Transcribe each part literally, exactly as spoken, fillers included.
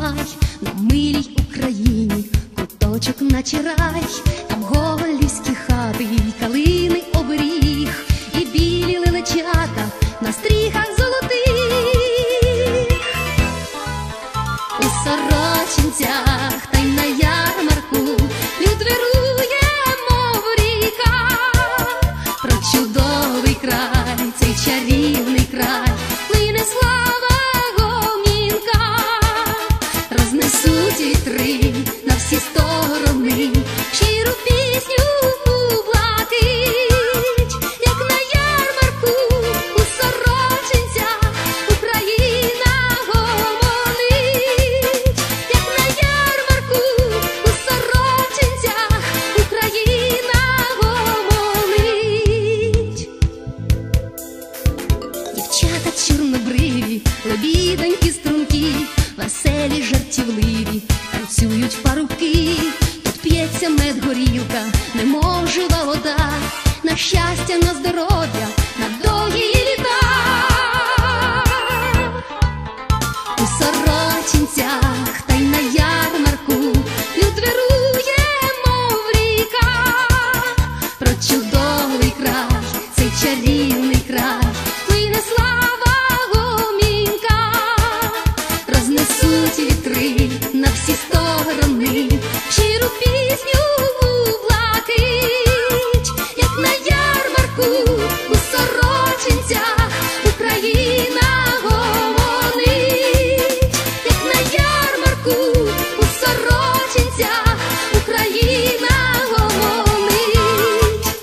край, на милій Україні, куточок наче рай, там голівські хати, калини оберіг, і білі лелечата на стріхах золотих. У Сорочинцях та й на ярмарку люд вирує, мов ріка, про чудовий край, цей чарівний край, плине слава гомінка, рознесуть вітри на всі сторони щиру пісню у блакить, як на ярмарку у Сорочинцях Україна гомонить, як на ярмарку у Сорочинцях Україна гомонить. Дівчата чорнобриві, лебідоньки стрункі, веселі, жартівливі, танцюють парубки. Тут п'ється мед, горілка, немов жива вода, на щастя, на здоров'я, на довгі літа. У Сорочинцях та й на ярмарку люд вирує, мов ріка, про чудовий край, цей чарівний край, плине слава гомінка, рознесуть вітри на всі сторони щиру пісню у блакить, як на ярмарку у Сорочинцях Україна гомонить, як на ярмарку у Сорочинцях Україна гомонить.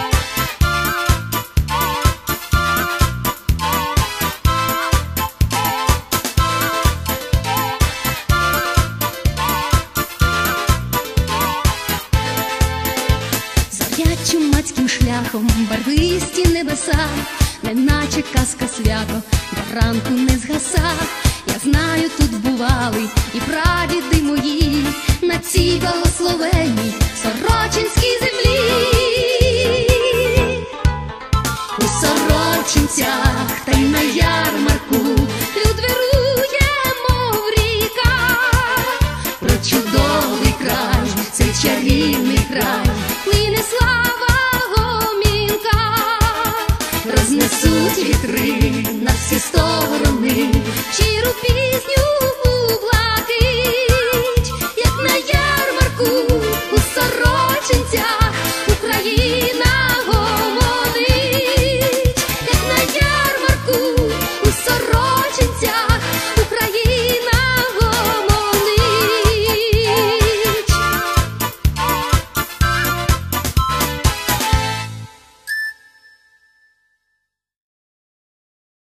Зорять чумацьким шляхом барвисті небеса, неначе казка свято, до ранку не згаса. Я знаю, тут бували і прадіди мої на цій благословенній Сорочинській землі. У Сорочинцях та й на ярмарку люд вирує, мов ріка, про чудовий край, цей чарівний край, плине слава гомінка, рознесуть вітри на всі сторони